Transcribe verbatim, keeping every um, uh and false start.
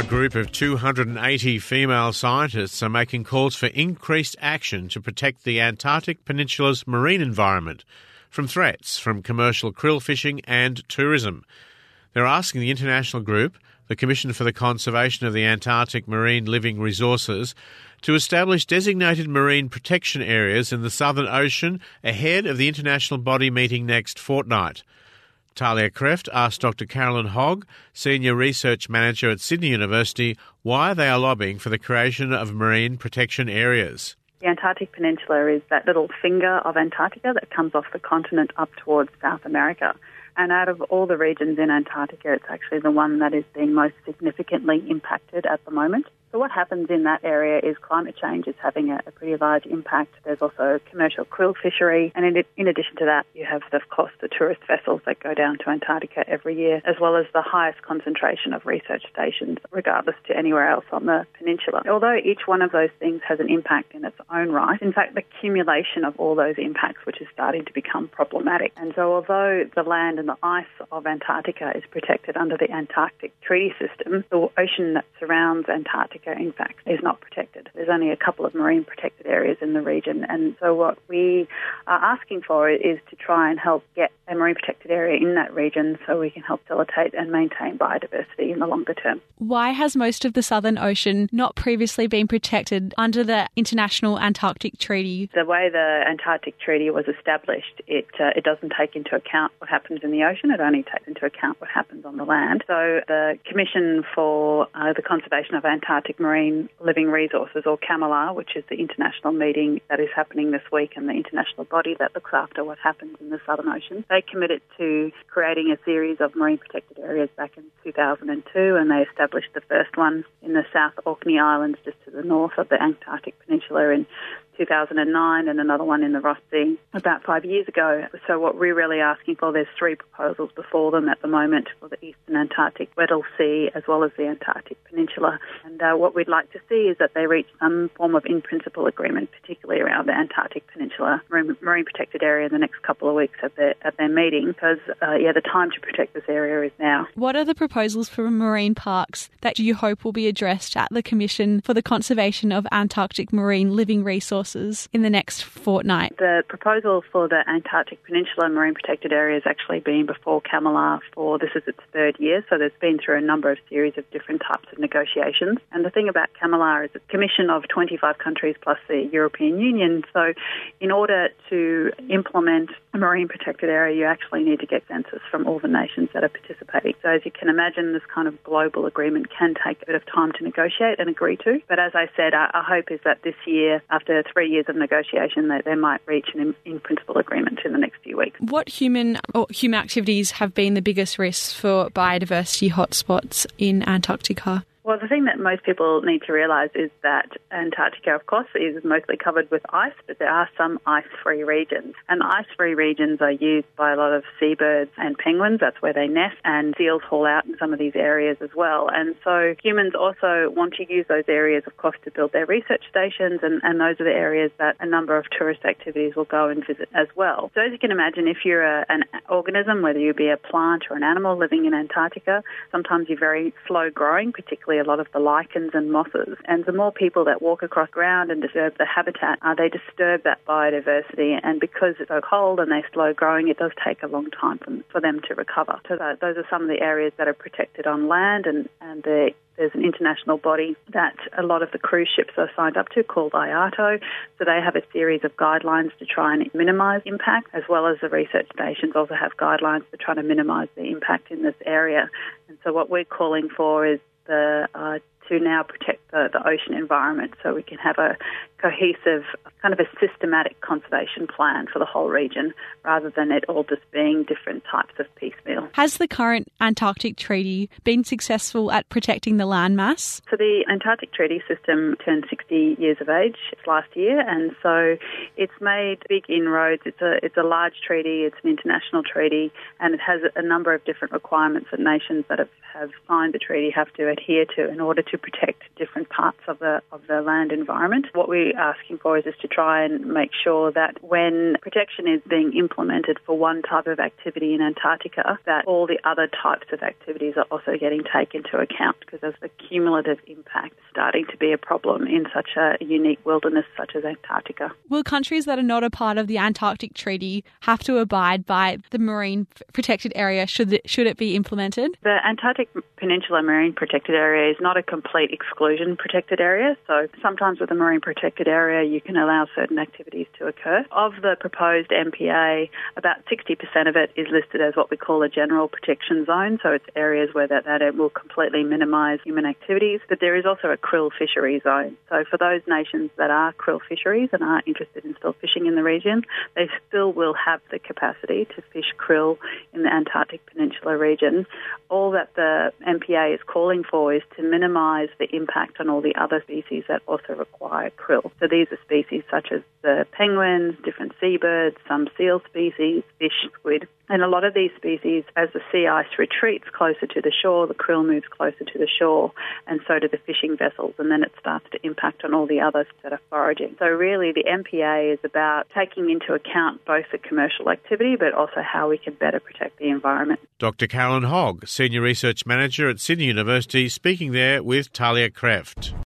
group of two hundred eighty female scientists are making calls for increased action to protect the Antarctic Peninsula's marine environment from threats from commercial krill fishing and tourism. They're asking the international group, the Commission for the Conservation of the Antarctic Marine Living Resources, to establish designated marine protection areas in the Southern Ocean ahead of the international body meeting next fortnight. Talia Kreft asked Doctor Carolyn Hogg, Senior Research Manager at Sydney University, why they are lobbying for the creation of marine protection areas. The Antarctic Peninsula is that little finger of Antarctica that comes off the continent up towards South America. And out of all the regions in Antarctica, it's actually the one that is being most significantly impacted at the moment. So what happens in that area is climate change is having a, a pretty large impact. There's also commercial krill fishery. And in, in addition to that, you have, of course, the tourist vessels that go down to Antarctica every year, as well as the highest concentration of research stations, regardless to anywhere else on the peninsula. Although each one of those things has an impact in its own right, in fact, the accumulation of all those impacts, which is starting to become problematic. And so although the land and the ice of Antarctica is protected under the Antarctic Treaty System, the ocean that surrounds Antarctica, in fact, is not protected. There's only a couple of marine protected areas in the region. And so what we are asking for is to try and help get a marine protected area in that region so we can help facilitate and maintain biodiversity in the longer term. Why has most of the Southern Ocean not previously been protected under the International Antarctic Treaty? The way the Antarctic Treaty was established, it uh, it doesn't take into account what happens in the ocean. It only takes into account what happens on the land. So the Commission for uh, the Conservation of Antarctic Marine Living Resources, or CAMLR, which is the international meeting that is happening this week and the international body that looks after what happens in the Southern Ocean, they committed to creating a series of marine protected areas back in two thousand two, and they established the first one in the South Orkney Islands just to the north of the Antarctic Peninsula in two thousand nine, and another one in the Ross Sea about five years ago. So what we're really asking for, there's three proposals before them at the moment for the Eastern Antarctic Weddell Sea as well as the Antarctic Peninsula. And uh, what we'd like to see is that they reach some form of in-principle agreement, particularly around the Antarctic Peninsula marine, marine protected area in the next couple of weeks at their, at their meeting, because uh, yeah, the time to protect this area is now. What are the proposals for marine parks that you hope will be addressed at the Commission for the Conservation of Antarctic Marine Living Resources in the next fortnight? The proposal for the Antarctic Peninsula Marine Protected Area has actually been before CAMLR for, this is its third year, so there's been through a number of series of different types of negotiations. And the thing about CAMLR is it's a commission of twenty-five countries plus the European Union, so in order to implement a marine protected area, you actually need to get consensus from all the nations that are participating. So as you can imagine, this kind of global agreement can take a bit of time to negotiate and agree to. But as I said, our, our hope is that this year, after three years of negotiation, that they might reach an in-principle agreement in the next few weeks. What human or human activities have been the biggest risks for biodiversity hotspots in Antarctica? Well, the thing that most people need to realise is that Antarctica, of course, is mostly covered with ice, but there are some ice-free regions. And ice-free regions are used by a lot of seabirds and penguins. That's where they nest, and seals haul out in some of these areas as well. And so humans also want to use those areas, of course, to build their research stations, and, and those are the areas that a number of tourist activities will go and visit as well. So as you can imagine, if you're a, an organism, whether you be a plant or an animal living in Antarctica, sometimes you're very slow-growing, particularly a lot of the lichens and mosses. And the more people that walk across ground and disturb the habitat, uh, they disturb that biodiversity. And because it's so cold and they're slow growing, it does take a long time for, for them to recover. So that, those are some of the areas that are protected on land, and, and the there's an international body that a lot of the cruise ships are signed up to called I A T O. So they have a series of guidelines to try and minimise impact, as well as the research stations also have guidelines to try to minimise the impact in this area. And so what we're calling for is the uh, to now protect the, the ocean environment so we can have a cohesive, kind of a systematic conservation plan for the whole region, rather than it all just being different types of piecemeal. Has the current Antarctic Treaty been successful at protecting the landmass? So the Antarctic Treaty System turned sixty years of age last year, and so it's made big inroads. It's a it's a large treaty, it's an international treaty, and it has a number of different requirements that nations that have, have signed the treaty have to adhere to in order to protect different parts of the of the land environment. What we're asking for is just to try and make sure that when protection is being implemented for one type of activity in Antarctica, that all the other types of activities are also getting taken into account, because there's the cumulative impact starting to be a problem in such a unique wilderness such as Antarctica. Will countries that are not a part of the Antarctic Treaty have to abide by the marine protected area should it, should it be implemented? The Antarctic Peninsula Marine Protected Area is not a complete exclusion protected area, so sometimes with a marine protected area you can allow certain activities to occur. Of the proposed M P A, about sixty percent of it is listed as what we call a general protection zone, so it's areas where that, that it will completely minimise human activities, but there is also a krill fishery zone. So for those nations that are krill fisheries and are interested in still fishing in the region, they still will have the capacity to fish krill in the Antarctic Peninsula region. All that the M P A is calling for is to minimise the impact on all the other species that also require krill. So these are species such as the penguins, different seabirds, some seal species, fish, squid. And a lot of these species, as the sea ice retreats closer to the shore, the krill moves closer to the shore, and so do the fishing vessels, and then it starts to impact on all the others that are foraging. So really the M P A is about taking into account both the commercial activity but also how we can better protect the environment. Doctor Carolyn Hogg, Senior Research Manager at Sydney University, speaking there with Talia Kreft.